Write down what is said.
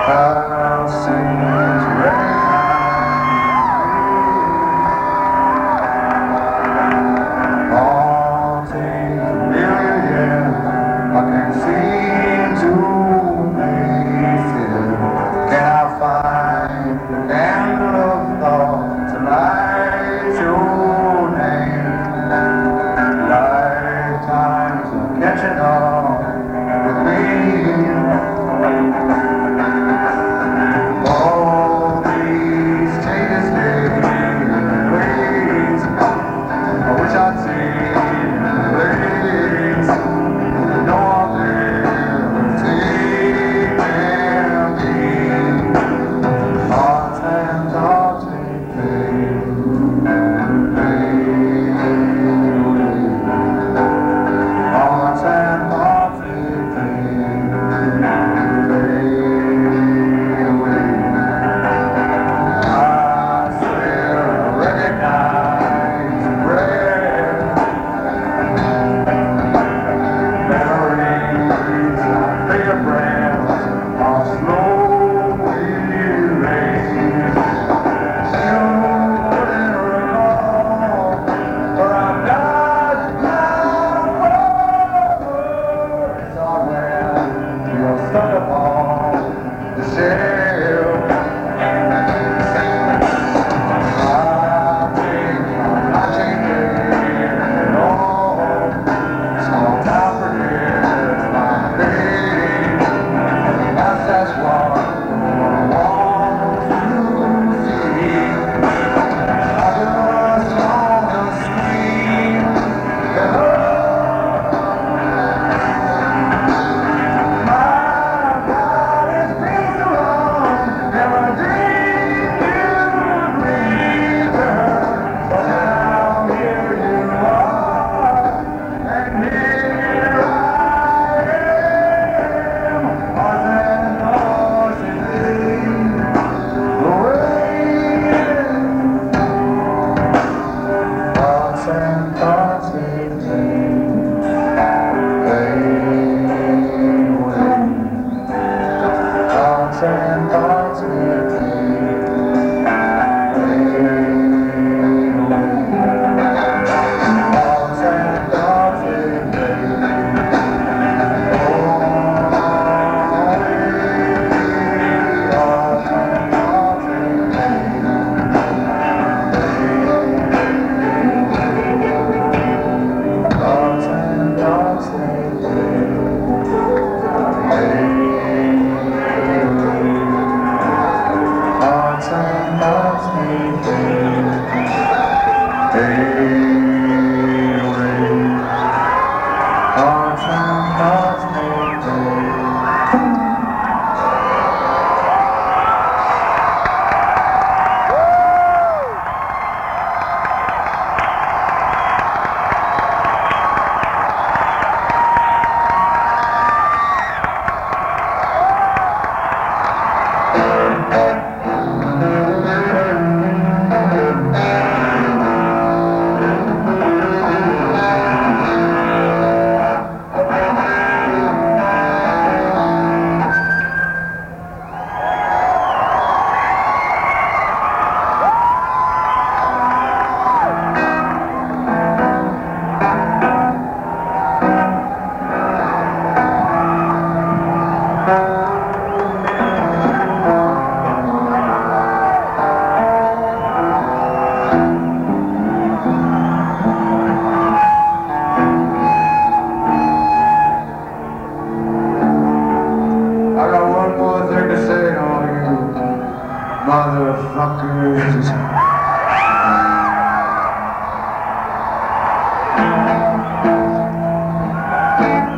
I'll sing all things familiar. I can't seem to make it. Can I find the candle of thought to light your name? Lifetimes of catching up with me. All these changes in ways I wish I'd seen place. No one ever taken me. Hearts and thoughts may fade, hearts and thoughts may fade. Stuck upon the shelf. I think I'm not changing at all. Sometimes forget my pain. That's what I want to see. I just want to scream. And thoughts may fade away. Thoughts and thoughts may fade away. Thoughts and thoughts may fade away. Thoughts and thoughts may fade. Thoughts and thoughts may fade. Thoughts and thoughts may fade away. Thoughts and thoughts may fade. I got one more thing to say to all you motherfuckers.